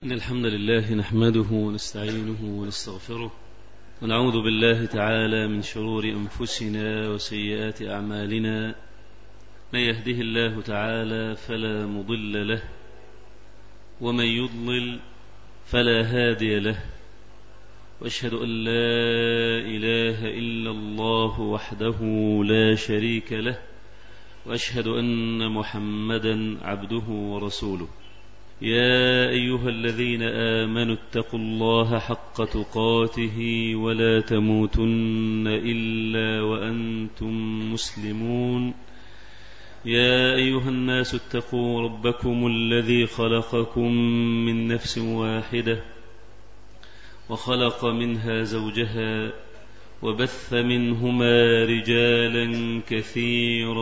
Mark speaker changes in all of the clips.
Speaker 1: إن الحمد لله نحمده ونستعينه ونستغفره ونعوذ بالله تعالى من شرور أنفسنا وسيئات أعمالنا. من يهده الله تعالى فلا مضل له ومن يضلل فلا هادي له، وأشهد أن لا إله إلا الله وحده لا شريك له، وأشهد أن محمدا عبده ورسوله. يا أيها الذين آمنوا اتقوا الله حق تقاته ولا تموتن إلا وأنتم مسلمون. يا أيها الناس اتقوا ربكم الذي خلقكم من نفس واحدة وخلق منها زوجها وبث منهما رجالا كثيرا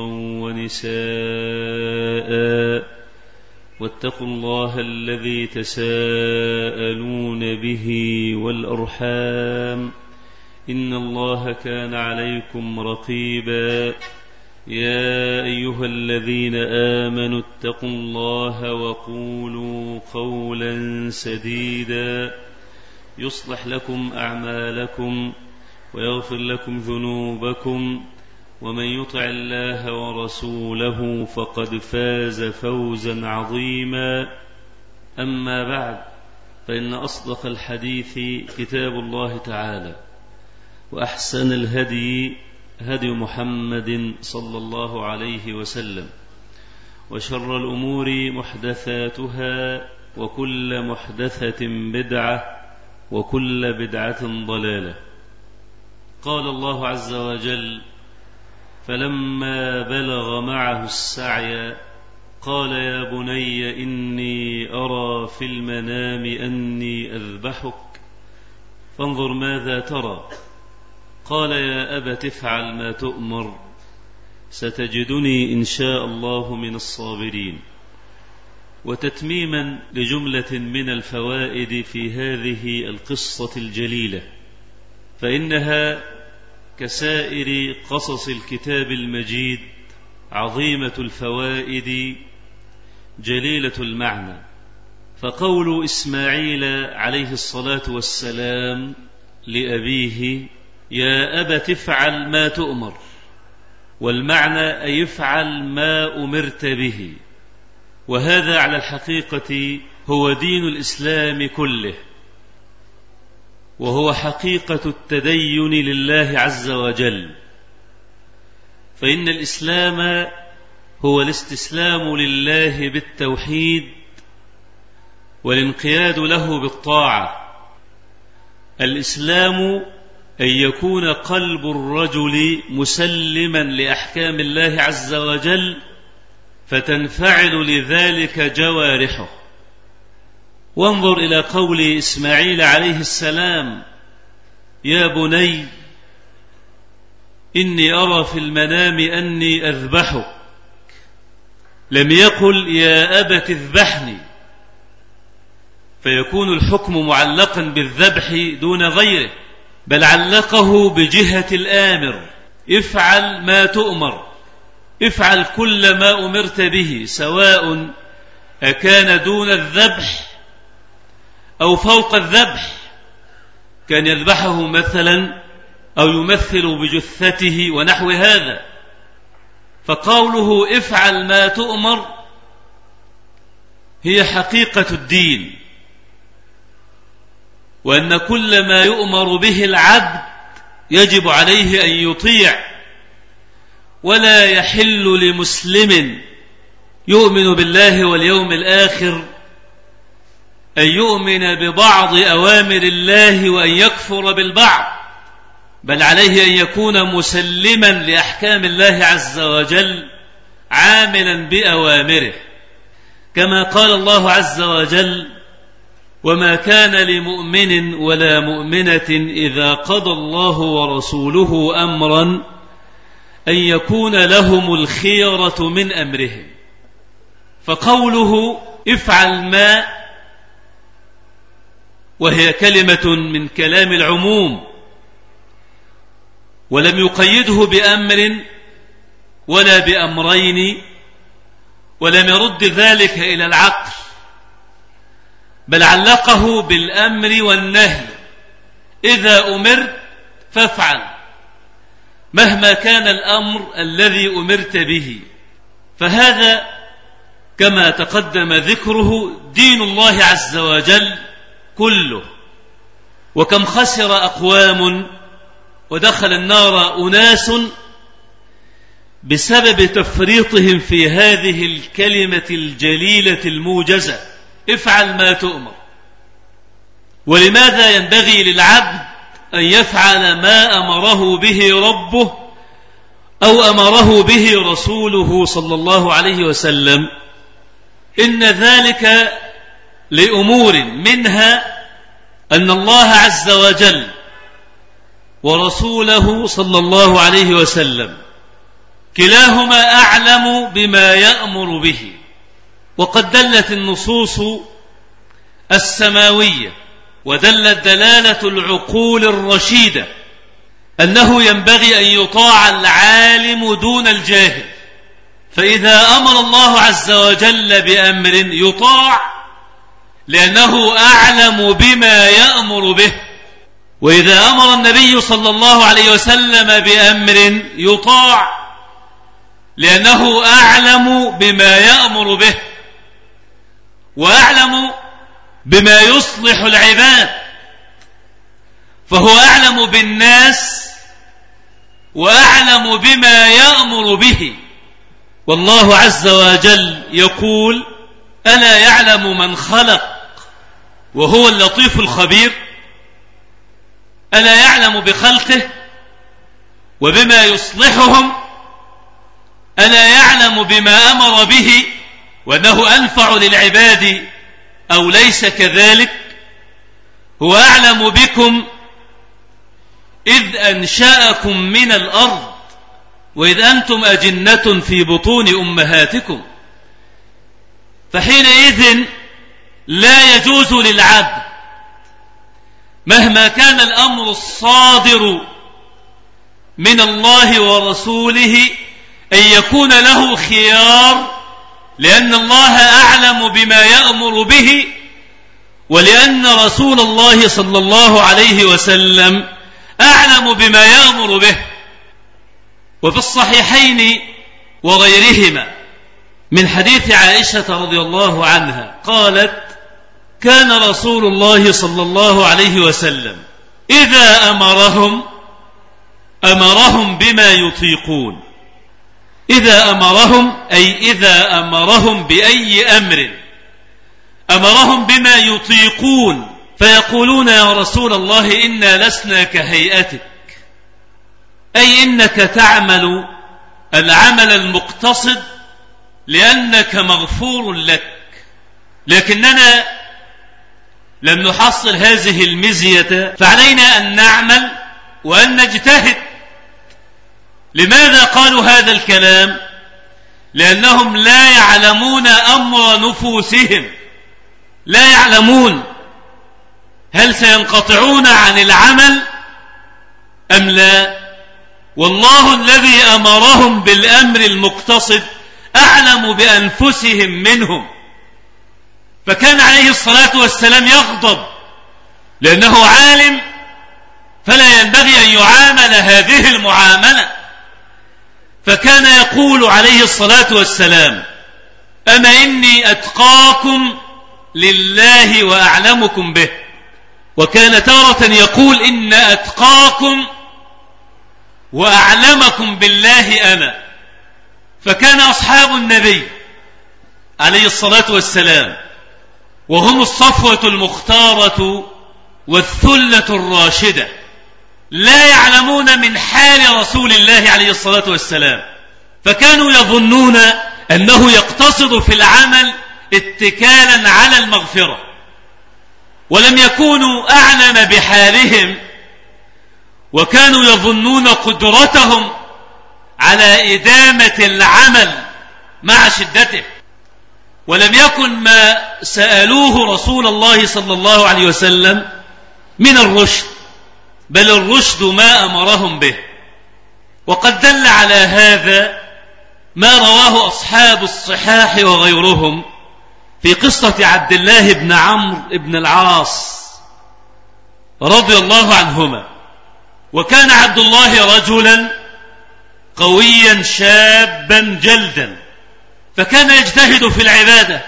Speaker 1: ونساء، واتقوا الله الذي تساءلون به والأرحام إن الله كان عليكم رقيبا. يا أيها الذين آمنوا اتقوا الله وقولوا قولا سديدا يصلح لكم أعمالكم ويغفر لكم ذنوبكم، ومن يطع الله ورسوله فقد فاز فوزا عظيما. أما بعد، فإن أصدق الحديث كتاب الله تعالى، وأحسن الهدي هدي محمد صلى الله عليه وسلم، وشر الأمور محدثاتها، وكل محدثة بدعة، وكل بدعة ضلالة. قال الله عز وجل: فلما بلغ معه السعي قال يا بني إني أرى في المنام أني أذبحك فانظر ماذا ترى. قال يا أبت افعل ما تؤمر ستجدني إن شاء الله من الصابرين. وتتميما لجملة من الفوائد في هذه القصة الجليلة، فإنها كسائر قصص الكتاب المجيد عظيمة الفوائد جليلة المعنى. فقول إسماعيل عليه الصلاة والسلام لأبيه يا أبت افعل ما تؤمر، والمعنى أي افعل ما أمرت به، وهذا على الحقيقة هو دين الإسلام كله، وهو حقيقة التدين لله عز وجل. فإن الإسلام هو الاستسلام لله بالتوحيد والانقياد له بالطاعة. الإسلام أن يكون قلب الرجل مسلما لأحكام الله عز وجل، فتنفعل لذلك جوارحه. وانظر إلى قول إسماعيل عليه السلام يا بني إني أرى في المنام أني أذبحك، لم يقل يا أبت اذبحني، فيكون الحكم معلقا بالذبح دون غيره، بل علقه بجهة الآمر: افعل ما تؤمر، افعل كل ما أمرت به، سواء أكان دون الذبح أو فوق الذبح، كان يذبحه مثلا أو يمثل بجثته ونحو هذا. فقوله افعل ما تؤمر هي حقيقة الدين، وأن كل ما يؤمر به العبد يجب عليه أن يطيع، ولا يحل لمسلم يؤمن بالله واليوم الآخر أن يؤمن ببعض أوامر الله وأن يكفر بالبعض، بل عليه أن يكون مسلما لأحكام الله عز وجل عاملا بأوامره، كما قال الله عز وجل: وما كان لمؤمن ولا مؤمنة إذا قضى الله ورسوله أمرا أن يكون لهم الخيرة من أمرهم. فقوله افعل ما، وهي كلمة من كلام العموم، ولم يقيده بأمر ولا بأمرين، ولم يرد ذلك إلى العقل، بل علقه بالأمر والنهي. إذا أمرت فافعل مهما كان الأمر الذي أمرت به. فهذا كما تقدم ذكره دين الله عز وجل كله. وكم خسر أقوام ودخل النار أناس بسبب تفريطهم في هذه الكلمة الجليلة الموجزة: افعل ما تؤمر. ولماذا ينبغي للعبد أن يفعل ما أمره به ربه أو أمره به رسوله صلى الله عليه وسلم؟ إن ذلك لأمور، منها أن الله عز وجل ورسوله صلى الله عليه وسلم كلاهما أعلم بما يأمر به. وقد دلت النصوص السماوية ودلت دلالة العقول الرشيدة أنه ينبغي أن يطاع العالم دون الجاهل. فإذا أمر الله عز وجل بأمر يطاع لأنه أعلم بما يأمر به، وإذا أمر النبي صلى الله عليه وسلم بأمر يطاع لأنه أعلم بما يأمر به وأعلم بما يصلح العباد، فهو أعلم بالناس وأعلم بما يأمر به. والله عز وجل يقول: ألا يعلم من خلق وهو اللطيف الخبير؟ ألا يعلم بخلقه وبما يصلحهم؟ ألا يعلم بما أمر به وأنه أنفع للعباد أو ليس كذلك؟ هو أعلم بكم إذ أنشأكم من الأرض وإذ أنتم أجنة في بطون أمهاتكم. فحينئذ لا يجوز للعبد مهما كان الأمر الصادر من الله ورسوله أن يكون له خيار، لأن الله أعلم بما يأمر به ولأن رسول الله صلى الله عليه وسلم أعلم بما يأمر به. وفي الصحيحين وغيرهما من حديث عائشة رضي الله عنها قالت: كان رسول الله صلى الله عليه وسلم إذا أمرهم بما يطيقون. إذا أمرهم أي إذا أمرهم بأي أمر أمرهم بما يطيقون، فيقولون: يا رسول الله إنا لسنا كهيئتك، أي إنك تعمل العمل المقتصد لأنك مغفور لك، لكننا لم نحصل هذه المزية، فعلينا أن نعمل وأن نجتهد. لماذا قالوا هذا الكلام؟ لأنهم لا يعلمون أمر نفوسهم، لا يعلمون هل سينقطعون عن العمل أم لا. والله الذي أمرهم بالأمر المقتصد أعلم بأنفسهم منهم. فكان عليه الصلاة والسلام يغضب لأنه عالم، فلا ينبغي أن يعامل هذه المعاملة. فكان يقول عليه الصلاة والسلام: أما إني أتقاكم لله وأعلمكم به. وكان تارة يقول: إن أتقاكم وأعلمكم بالله أنا. فكان أصحاب النبي عليه الصلاة والسلام وهم الصفوة المختارة والثلة الراشدة لا يعلمون من حال رسول الله عليه الصلاة والسلام، فكانوا يظنون أنه يقتصد في العمل اتكالا على المغفرة، ولم يكونوا أعلم بحالهم، وكانوا يظنون قدرتهم على إدامة العمل مع شدته. ولم يكن ما سألوه رسول الله صلى الله عليه وسلم من الرشد، بل الرشد ما أمرهم به. وقد دل على هذا ما رواه أصحاب الصحاح وغيرهم في قصة عبد الله بن عمرو بن العاص رضي الله عنهما. وكان عبد الله رجلا قويا شابا جلدا، فكان يجتهد في العبادة،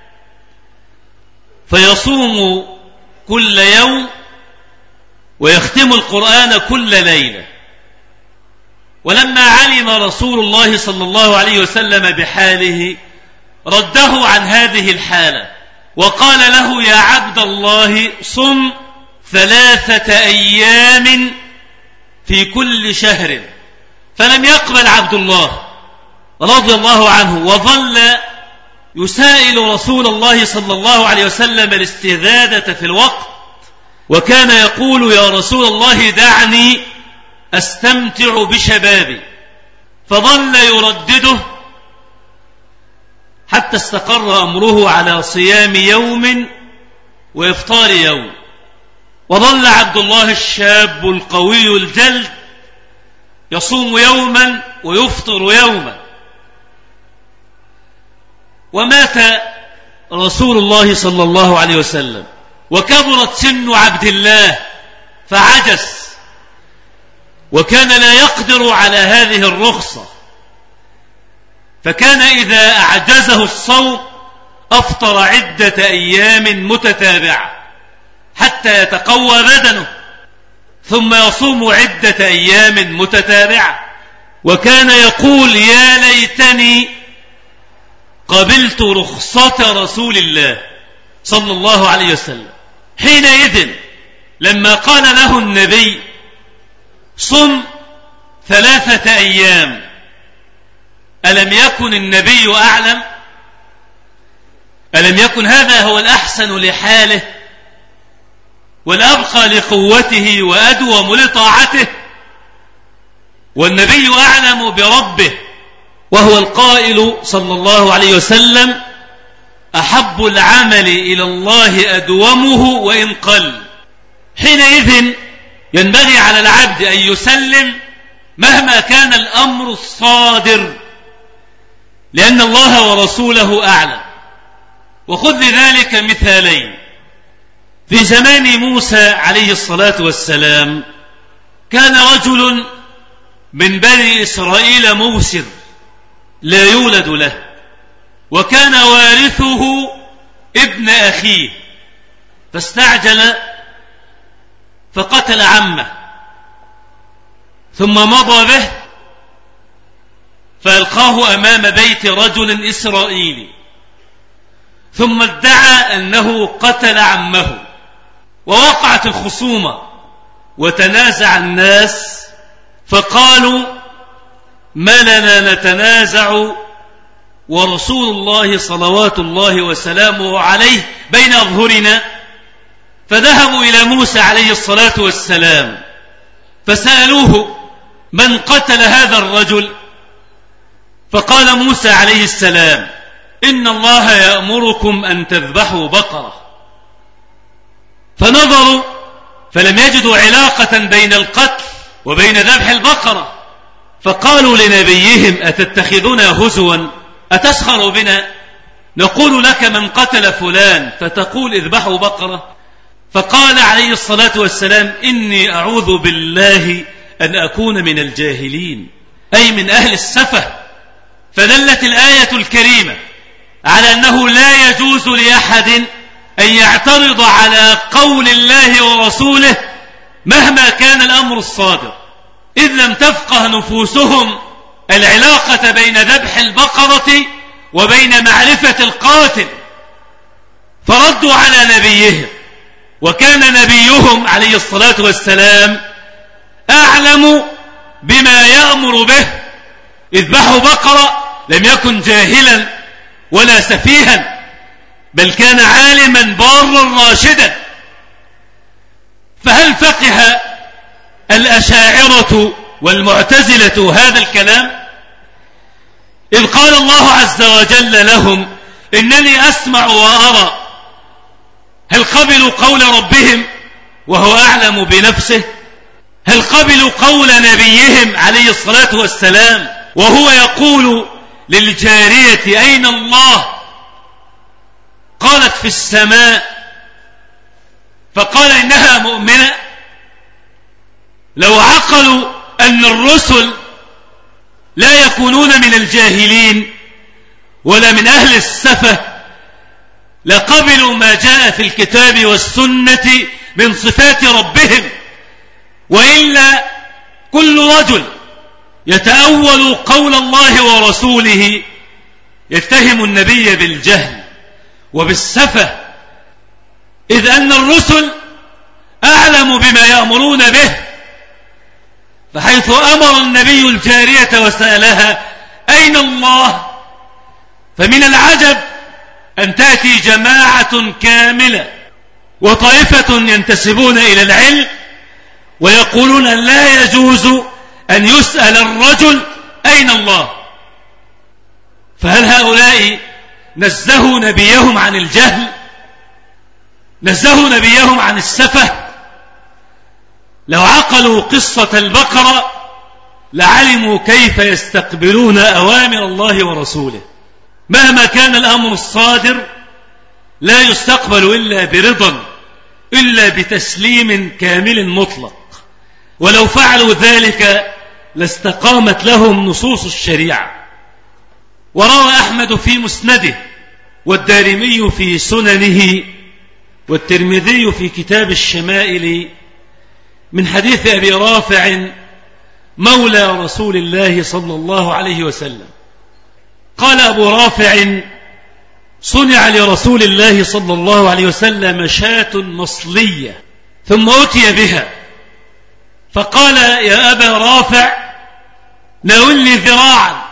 Speaker 1: فيصوم كل يوم ويختم القرآن كل ليلة. ولما علم رسول الله صلى الله عليه وسلم بحاله رده عن هذه الحالة وقال له: يا عبد الله، صم 3 أيام في كل شهر. فلم يقبل عبد الله رضي الله عنه، وظل يسائل رسول الله صلى الله عليه وسلم الاستزادة في الوقت، وكان يقول: يا رسول الله، دعني أستمتع بشبابي. فظل يردده حتى استقر أمره على صيام يوم وإفطار يوم. وظل عبد الله الشاب القوي الجلد يصوم يوما ويفطر يوما. ومات رسول الله صلى الله عليه وسلم، وكبرت سن عبد الله فعجز، وكان لا يقدر على هذه الرخصة، فكان إذا أعجزه الصوم أفطر عدة أيام متتابعة حتى يتقوى بدنه، ثم يصوم عدة أيام متتابعة. وكان يقول: يا ليتني قبلت رخصة رسول الله صلى الله عليه وسلم. حينئذ لما قال له النبي: صم 3 أيام، ألم يكن النبي أعلم؟ ألم يكن هذا هو الأحسن لحاله والأبقى لقوته وأدوم لطاعته؟ والنبي أعلم بربه، وهو القائل صلى الله عليه وسلم: أحب العمل إلى الله أدومه وإن قل. حينئذ ينبغي على العبد أن يسلم مهما كان الأمر الصادر، لأن الله ورسوله أعلم. وخذ لذلك مثالين. في زمان موسى عليه الصلاة والسلام كان رجل من بني إسرائيل موسر لا يولد له، وكان وارثه ابن أخيه، فاستعجل فقتل عمه، ثم مضى به فألقاه أمام بيت رجل إسرائيلي، ثم ادعى أنه قتل عمه، ووقعت الخصومة وتنازع الناس، فقالوا: ما لنا نتنازع ورسول الله صلوات الله وسلامه عليه بين أظهرنا؟ فذهبوا إلى موسى عليه الصلاة والسلام فسألوه: من قتل هذا الرجل؟ فقال موسى عليه السلام: إن الله يأمركم أن تذبحوا بقرة. فنظروا فلم يجدوا علاقة بين القتل وبين ذبح البقرة، فقالوا لنبيهم: أتتخذنا هزوا؟ أتسخر بنا؟ نقول لك من قتل فلان فتقول اذبحوا بقرة؟ فقال عليه الصلاة والسلام: إني أعوذ بالله أن أكون من الجاهلين، أي من أهل السفة. فدلت الآية الكريمة على أنه لا يجوز لأحد أن يعترض على قول الله ورسوله مهما كان الأمر الصادر، إذ لم تفقه نفوسهم العلاقة بين ذبح البقرة وبين معرفة القاتل، فردوا على نبيهم. وكان نبيهم عليه الصلاة والسلام أعلم بما يأمر به. اذبحوا بقرة لم يكن جاهلا ولا سفيها، بل كان عالما بارا راشدا. فهل فقه الأشاعرة والمعتزلة هذا الكلام؟ إذ قال الله عز وجل لهم: إنني أسمع وأرى. هل قبلوا قول ربهم وهو أعلم بنفسه؟ هل قبلوا قول نبيهم عليه الصلاة والسلام وهو يقول للجارية: أين الله؟ قالت في السماء، فقال إنها مؤمنة. لو عقلوا أن الرسل لا يكونون من الجاهلين ولا من أهل السفة لقبلوا ما جاء في الكتاب والسنة من صفات ربهم، وإلا كل رجل يتأول قول الله ورسوله يتهم النبي بالجهل وبالسفة، إذ أن الرسل أعلم بما يأمرون به. فحيث أمر النبي الجارية وسألها أين الله، فمن العجب أن تأتي جماعة كاملة وطائفة ينتسبون إلى العلم ويقولون لا يجوز أن يسأل الرجل أين الله. فهل هؤلاء نزهوا نبيهم عن الجهل؟ نزهوا نبيهم عن السفة؟ لو عقلوا قصة البقرة لعلموا كيف يستقبلون أوامر الله ورسوله. مهما كان الأمر الصادر لا يستقبل إلا برضا، إلا بتسليم كامل مطلق، ولو فعلوا ذلك لاستقامت لهم نصوص الشريعة. وروى أحمد في مسنده، والدارمي في سننه، والترمذي في كتاب الشمائل من حديث أبي رافع مولى رسول الله صلى الله عليه وسلم قال أبو رافع: صنع لرسول الله صلى الله عليه وسلم شاة مصلية ثم أتي بها، فقال: يا أبا رافع ناولني ذراعا.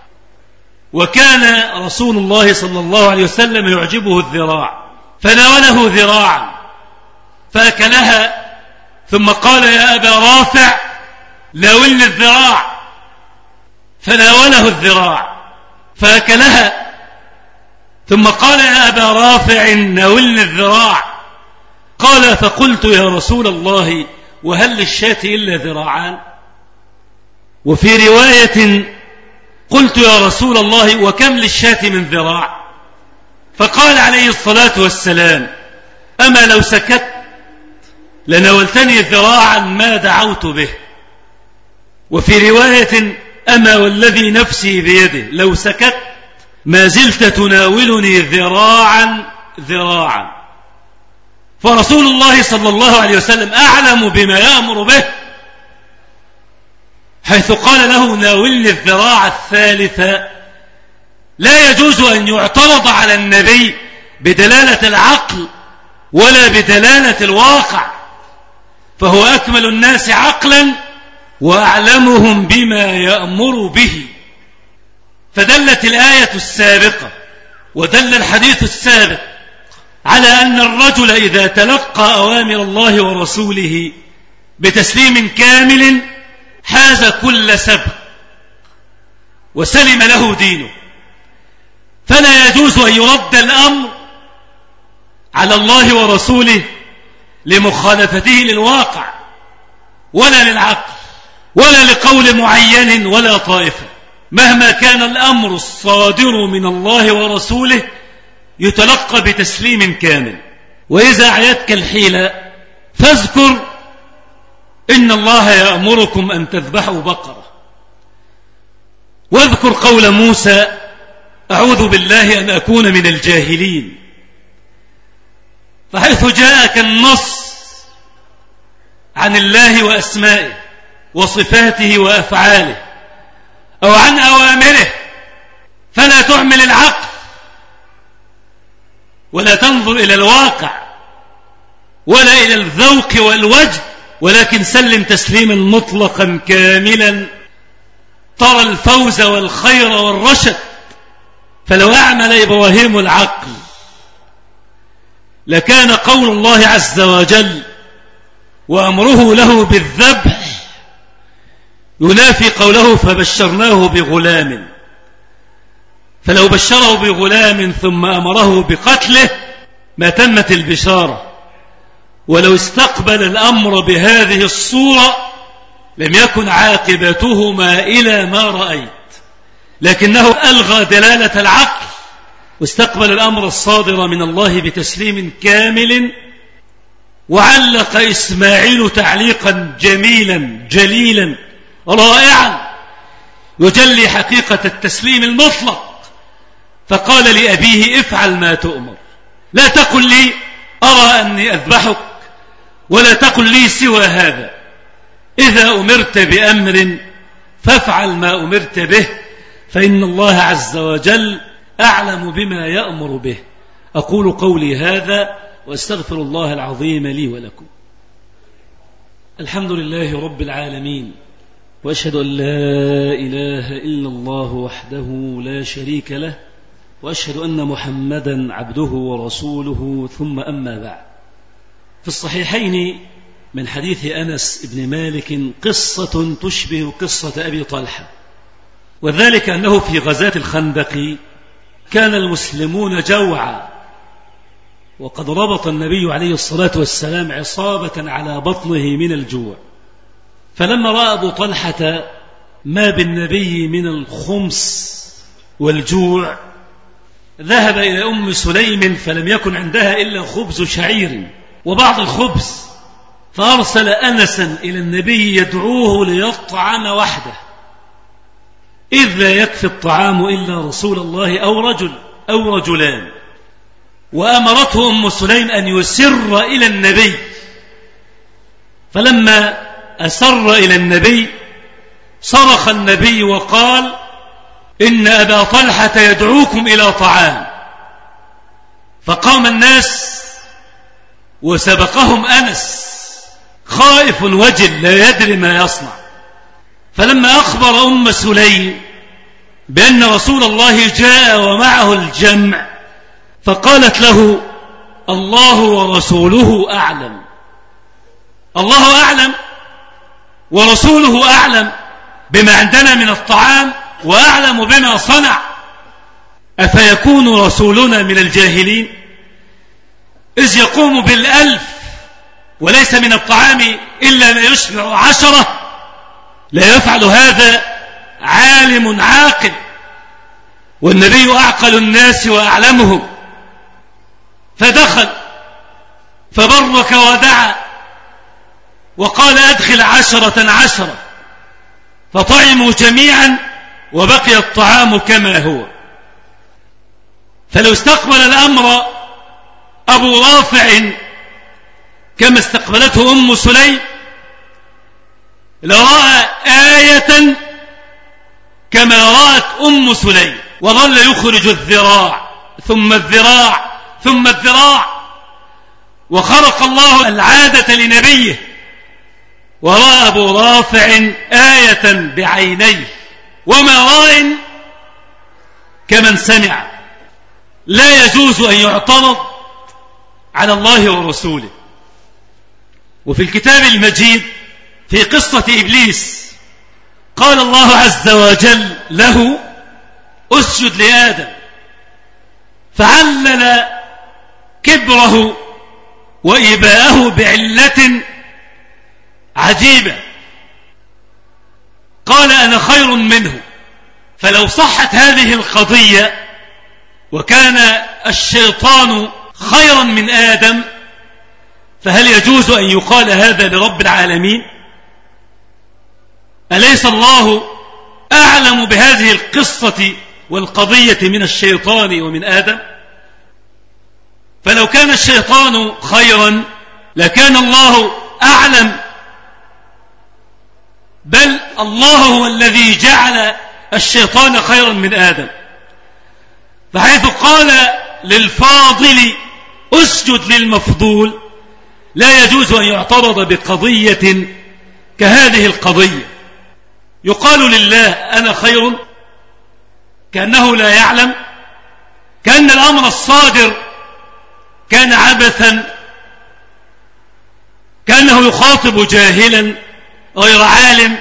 Speaker 1: وكان رسول الله صلى الله عليه وسلم يعجبه الذراع، فناوله ذراعا فأكلها، ثم قال: يا أبا رافع ناولني الذراع، فناوله الذراع فأكلها، ثم قال: يا أبا رافع ناولني الذراع. قال: فقلت: يا رسول الله وهل للشاة إلا ذراعان؟ وفي رواية: قلت: يا رسول الله وكم للشاة من ذراع؟ فقال عليه الصلاة والسلام: أما لو سكت لناولتني ذراعا ما دعوت به. وفي رواية: أما والذي نفسي بيده لو سكت ما زلت تناولني ذراعا ذراعا. فرسول الله صلى الله عليه وسلم أعلم بما يأمر به، حيث قال له: ناولني الذراع الثالثة. لا يجوز أن يعترض على النبي بدلالة العقل ولا بدلالة الواقع، فهو أكمل الناس عقلا وأعلمهم بما يأمر به. فدلت الآية السابقة ودل الحديث السابق على أن الرجل إذا تلقى أوامر الله ورسوله بتسليم كامل حاز كل سبق وسلم له دينه، فلا يجوز أن يرد الأمر على الله ورسوله لمخالفته للواقع ولا للعقل ولا لقول معين ولا طائفة. مهما كان الأمر الصادر من الله ورسوله يتلقى بتسليم كامل. وإذا أعيتك الحيلة فاذكر إن الله يأمركم أن تذبحوا بقرة، واذكر قول موسى: أعوذ بالله أن أكون من الجاهلين. فحيث جاءك النص عن الله وأسمائه وصفاته وأفعاله أو عن أوامره فلا تعمل العقل ولا تنظر إلى الواقع ولا إلى الذوق والوجد، ولكن سلم تسليما مطلقا كاملا ترى الفوز والخير والرشد. فلو أعمل إبراهيم العقل لكان قول الله عز وجل وأمره له بالذبح ينافي قوله فبشرناه بغلام. فلو بشره بغلام ثم أمره بقتله ما تمت البشارة. ولو استقبل الأمر بهذه الصورة لم يكن عاقبتهما إلى ما رأيت، لكنه ألغى دلالة العقل واستقبل الأمر الصادر من الله بتسليم كامل، وعلق إسماعيل تعليقا جميلا جليلا رائعا يجلي حقيقة التسليم المطلق، فقال لأبيه: افعل ما تؤمر، لا تقل لي أرى أني أذبحك، ولا تقل لي سوى هذا، إذا أمرت بأمر فافعل ما أمرت به، فإن الله عز وجل أعلم بما يأمر به. أقول قولي هذا وأستغفر الله العظيم لي ولكم. الحمد لله رب العالمين، وأشهد أن لا إله إلا الله وحده لا شريك له، وأشهد أن محمدا عبده ورسوله، ثم أما بعد. في الصحيحين من حديث أنس بن مالك قصة تشبه قصة أبي طلحة، وذلك أنه في غزاة الخندق كان المسلمون جوعا، وقد ربط النبي عليه الصلاة والسلام عصابة على بطنه من الجوع، فلما رأى أبو طلحة ما بالنبي من الخمس والجوع ذهب إلى أم سليم، فلم يكن عندها إلا خبز شعير وبعض الخبز، فأرسل أنسا إلى النبي يدعوه ليطعم وحده، إذ لا يكفي الطعام إلا رسول الله أو رجل أو رجلان. وأمرته أم سليم أن يسر إلى النبي، فلما أسر إلى النبي صرخ النبي وقال: إن أبا طلحة يدعوكم إلى طعام. فقام الناس وسبقهم أنس خائف وجل لا يدري ما يصنع، فلما أخبر أم سليم بأن رسول الله جاء ومعه الجمع فقالت له: الله ورسوله أعلم. الله أعلم ورسوله أعلم بما عندنا من الطعام وأعلم بما صنع، أفيكون رسولنا من الجاهلين إذ يقوم بالألف وليس من الطعام إلا ما يشبع 10؟ لا يفعل هذا عالم عاقل، والنبي أعقل الناس وأعلمهم، فدخل فبرك ودعا وقال: أدخل 10 فطعموا جميعا وبقي الطعام كما هو. فلو استقبل الأمر أبو رافع كما استقبلته أم سليم لرأى آية كما رأت أم سليم، وظل يخرج الذراع ثم الذراع ثم الذراع، وخرق الله العادة لنبيه، ورأى أبو رافع آية بعينيه، وما راء كمن سمع. لا يجوز أن يعترض على الله ورسوله. وفي الكتاب المجيد في قصة إبليس قال الله عز وجل له: اسجد لآدم، فعلل كبره وإباءه بعلة عجيبة، قال: أنا خير منه. فلو صحت هذه القضية وكان الشيطان خيرا من آدم، فهل يجوز أن يقال هذا لرب العالمين؟ أليس الله أعلم بهذه القصة والقضية من الشيطان ومن آدم؟ فلو كان الشيطان خيرا لكان الله أعلم، بل الله هو الذي جعل الشيطان خيرا من آدم. فحيث قال للفاضل اسجد للمفضول، لا يجوز أن يعترض بقضية كهذه القضية. يقال لله أنا خير، كأنه لا يعلم، كأن الأمر الصادر كان عبثا، كأنه يخاطب جاهلا غير عالم.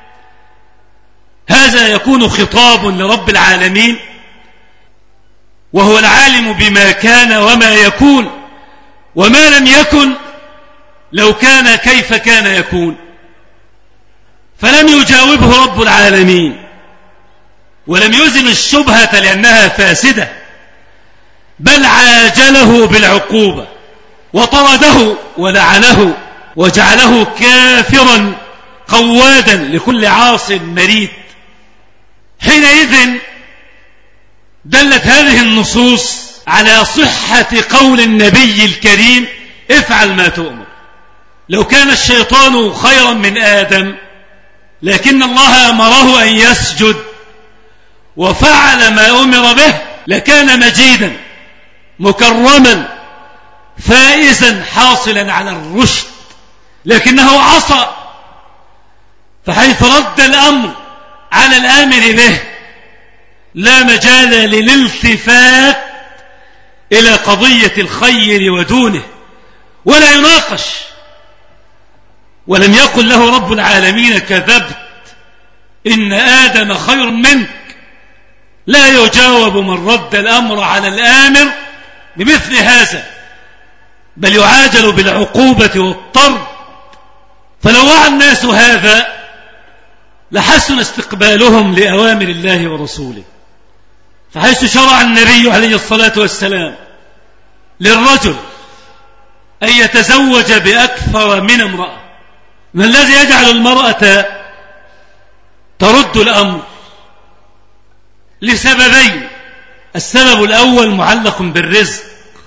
Speaker 1: هذا يكون خطاب لرب العالمين، وهو العالم بما كان وما يكون، وما لم يكن لو كان كيف كان يكون. فلم يجاوبه رب العالمين، ولم يزل الشبهة لأنها فاسدة، بل عاجله بالعقوبة وطرده ولعنه وجعله كافرا قوادا لكل عاص مريد. حينئذ دلت هذه النصوص على صحة قول النبي الكريم افعل ما تؤمر. لو كان الشيطان خيرا من آدم لكن الله أمره أن يسجد وفعل ما أمر به لكان مجيدا مكرما فائزا حاصلا على الرشد، لكنه عصى، فحيث رد الأمر على الآمر به لا مجال للالتفات إلى قضية الخير ودونه ولا يناقش. ولم يقل له رب العالمين كذبت إن آدم خير منك. لا يجاوب من رد الأمر على الآمر بمثل هذا، بل يعاجل بالعقوبة والطرد. فلو وعى الناس هذا لحسن استقبالهم لأوامر الله ورسوله. فحيث شرع النبي عليه الصلاة والسلام للرجل أن يتزوج بأكثر من امرأة، ما الذي يجعل المرأة ترد الأمر؟ لسببين. السبب الأول معلق بالرزق،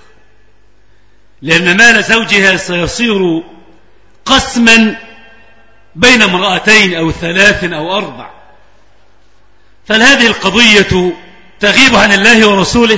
Speaker 1: لأن مال زوجها سيصير قسما بين امرأتين أو 3 أو 4، فهذه القضية تغيب عن الله ورسوله.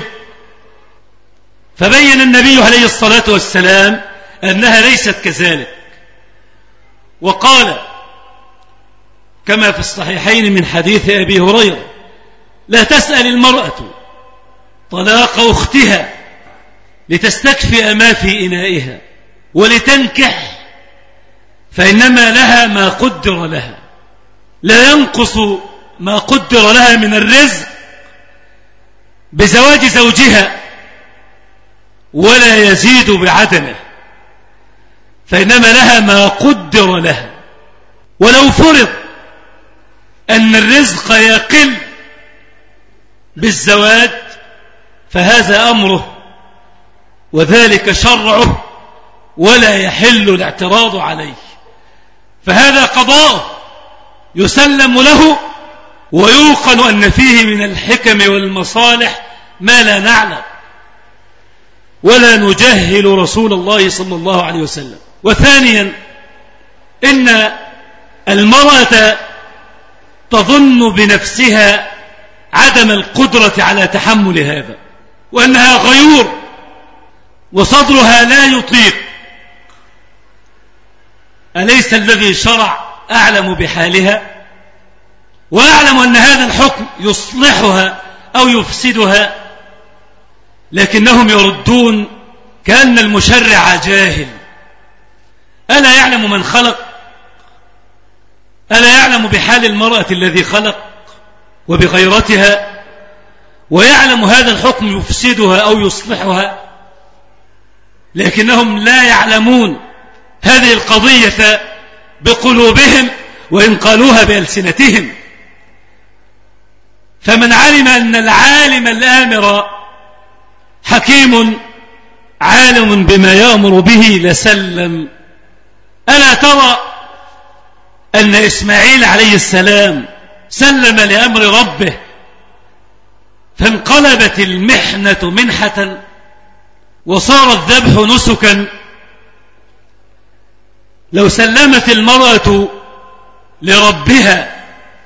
Speaker 1: فبين النبي عليه الصلاة والسلام أنها ليست كذلك، وقال كما في الصحيحين من حديث أبي هريرة: لا تسأل المرأة طلاق أختها لتستكفئ ما في إنائها ولتنكح، فإنما لها ما قدر لها، لا ينقص ما قدر لها من الرزق بزواج زوجها ولا يزيد بعدمه، فإنما لها ما قدر لها. ولو فرض أن الرزق يقل بالزواج فهذا أمره وذلك شرعه ولا يحل الاعتراض عليه، فهذا قضاء يسلم له ويوقن أن فيه من الحكم والمصالح ما لا نعلم ولا نجهل رسول الله صلى الله عليه وسلم. وثانيا إن المرأة تظن بنفسها عدم القدرة على تحمل هذا، وأنها غيور وصدرها لا يطيق. أليس الذي شرع أعلم بحالها وأعلم أن هذا الحكم يصلحها أو يفسدها؟ لكنهم يردون كأن المشرع جاهل. ألا يعلم من خلق؟ ألا يعلم بحال المرأة الذي خلق وبغيرتها ويعلم هذا الحكم يفسدها أو يصلحها؟ لكنهم لا يعلمون هذه القضية بقلوبهم وإن قالوها بألسنتهم. فمن علم أن العالم الآمر حكيم عالم بما يأمر به لسلم. ألا ترى أن إسماعيل عليه السلام سلم لأمر ربه فانقلبت المحنة منحة وصار الذبح نسكا؟ لو سلمت المرأة لربها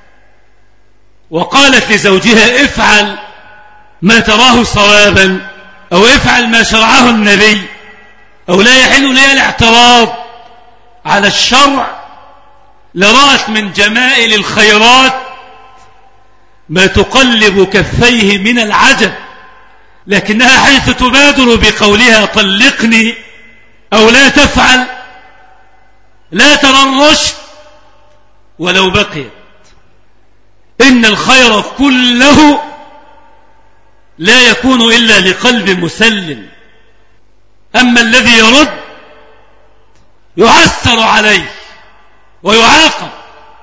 Speaker 1: وقالت لزوجها افعل ما تراه صوابا أو افعل ما شرعه النبي أو لا يحل لي الاعتراض على الشرع، لرأت من جمائل الخيرات ما تقلب كفيه من العجب. لكنها حيث تبادر بقولها طلقني أو لا تفعل لا ترى الرشد ولو بقيت. إن الخير كله لا يكون إلا لقلب مسلم، أما الذي يرد يعثر عليه ويعاقب.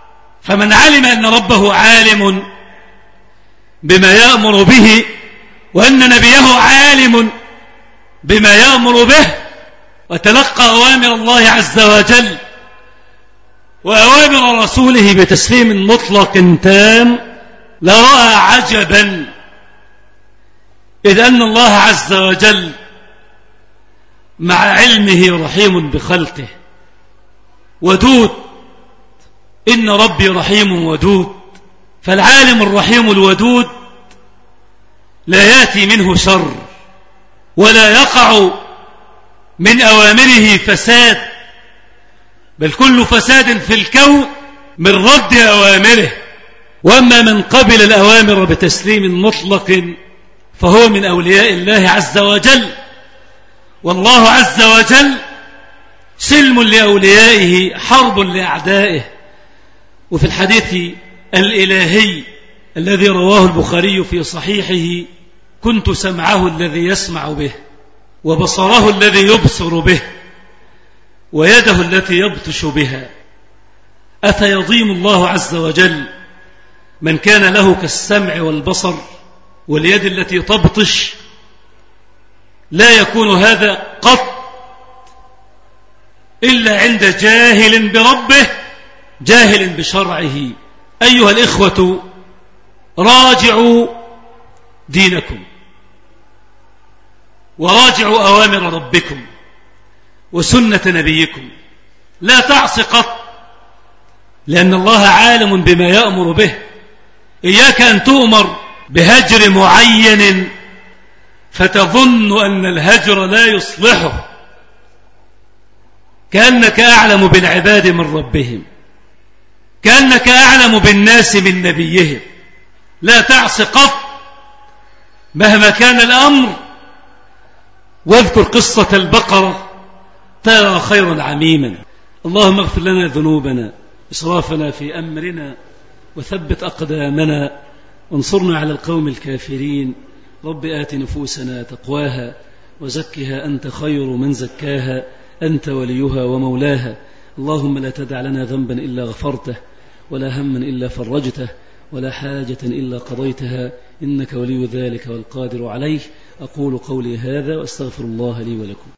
Speaker 1: فمن علم أن ربه عالم بما يأمر به وأن نبيه عالم بما يأمر به وتلقى أوامر الله عز وجل وأوامر رسوله بتسليم مطلق تام لرأى عجبا، إذ أن الله عز وجل مع علمه رحيم بخلقه ودود. إن ربي رحيم ودود، فالعالم الرحيم الودود لا يأتي منه شر ولا يقع من أوامره فساد، بل كل فساد في الكون من رد أوامره. وأما من قبل الأوامر بتسليم مطلق فهو من أولياء الله عز وجل، والله عز وجل سلم لأوليائه حرب لأعدائه. وفي الحديث الإلهي الذي رواه البخاري في صحيحه: كنت سمعه الذي يسمع به، وبصره الذي يبصر به، ويده التي يبطش بها. أفيضيم الله عز وجل من كان له كالسمع والبصر واليد التي تبطش؟ لا يكون هذا قط إلا عند جاهل بربه جاهل بشرعه. أيها الإخوة، راجعوا دينكم وراجعوا أوامر ربكم وسنة نبيكم، لا تعص قط، لأن الله عالم بما يأمر به. إياك أن تؤمر بهجر معين فتظن أن الهجر لا يصلحه، كأنك أعلم بالعباد من ربهم، كأنك أعلم بالناس من نبيهم. لا تعص قط مهما كان الأمر. واذكر قصة البقرة ترى خيرا عميما. اللهم اغفر لنا ذنوبنا إسرافنا في أمرنا وثبت أقدامنا وانصرنا على القوم الكافرين. رب آت نفوسنا تقواها وزكها أنت خير من زكاها، أنت وليها ومولاها. اللهم لا تدع لنا ذنبا إلا غفرته، ولا هما إلا فرجته، ولا حاجة إلا قضيتها، إنك ولي ذلك والقادر عليه. أقول قولي هذا وأستغفر الله لي ولكم.